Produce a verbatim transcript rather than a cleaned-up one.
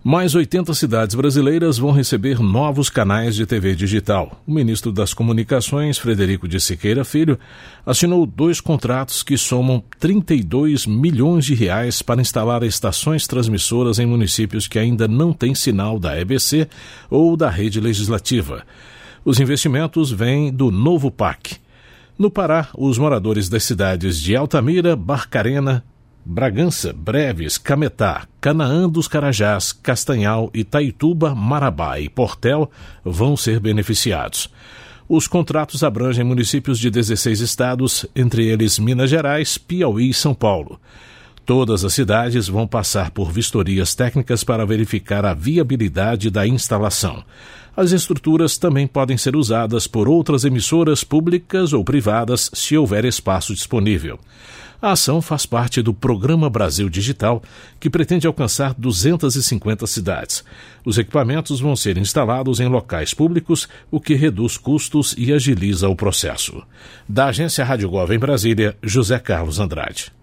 Mais oitenta cidades brasileiras vão receber novos canais de T V digital. O ministro das Comunicações, Frederico de Siqueira Filho, assinou dois contratos que somam trinta e dois milhões de reais para instalar estações transmissoras em municípios que ainda não têm sinal da E B C ou da rede legislativa. Os investimentos vêm do novo P A C. No Pará, os moradores das cidades de Altamira, Barcarena, Bragança, Breves, Cametá, Canaã dos Carajás, Castanhal, Itaituba, Marabá e Portel vão ser beneficiados. Os contratos abrangem municípios de dezesseis estados, entre eles Minas Gerais, Piauí e São Paulo. Todas as cidades vão passar por vistorias técnicas para verificar a viabilidade da instalação. As estruturas também podem ser usadas por outras emissoras públicas ou privadas se houver espaço disponível. A ação faz parte do Programa Brasil Digital, que pretende alcançar duzentas e cinquenta cidades. Os equipamentos vão ser instalados em locais públicos, o que reduz custos e agiliza o processo. Da Agência Rádio Gov em Brasília, José Carlos Andrade.